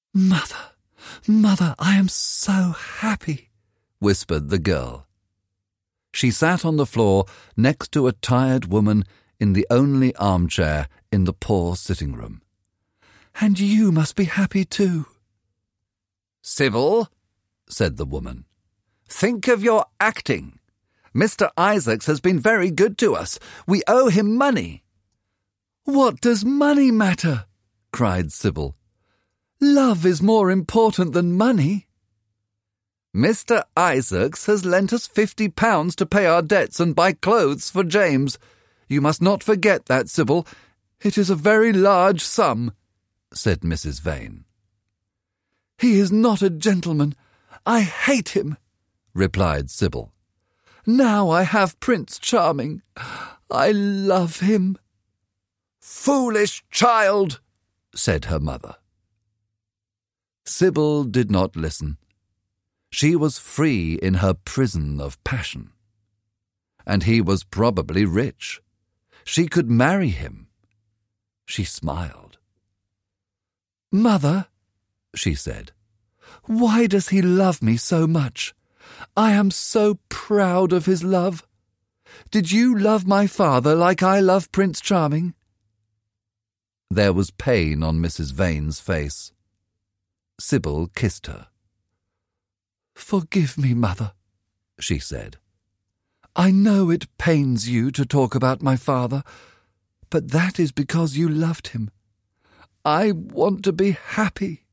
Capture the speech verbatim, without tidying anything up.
"Mother, Mother, I am so happy," whispered the girl. She sat on the floor next to a tired woman in the only armchair in the poor sitting-room. "And you must be happy too." "Sybil," said the woman, "think of your acting. Mister Isaacs has been very good to us. We owe him money." "What does money matter?" cried Sybil. "Love is more important than money." "Mister Isaacs has lent us fifty pounds to pay our debts and buy clothes for James. You must not forget that, Sybil. It is a very large sum," said Missus Vane. "He is not a gentleman. I hate him," replied Sybil. "Now I have Prince Charming. I love him." "Foolish child," said her mother. Sybil did not listen. She was free in her prison of passion. And he was probably rich. She could marry him. She smiled. "Mother," she said, "why does he love me so much? I am so proud of his love. Did you love my father like I love Prince Charming?" There was pain on Missus Vane's face. Sybil kissed her. "Forgive me, Mother," she said. "I know it pains you to talk about my father, but that is because you loved him. I want to be happy."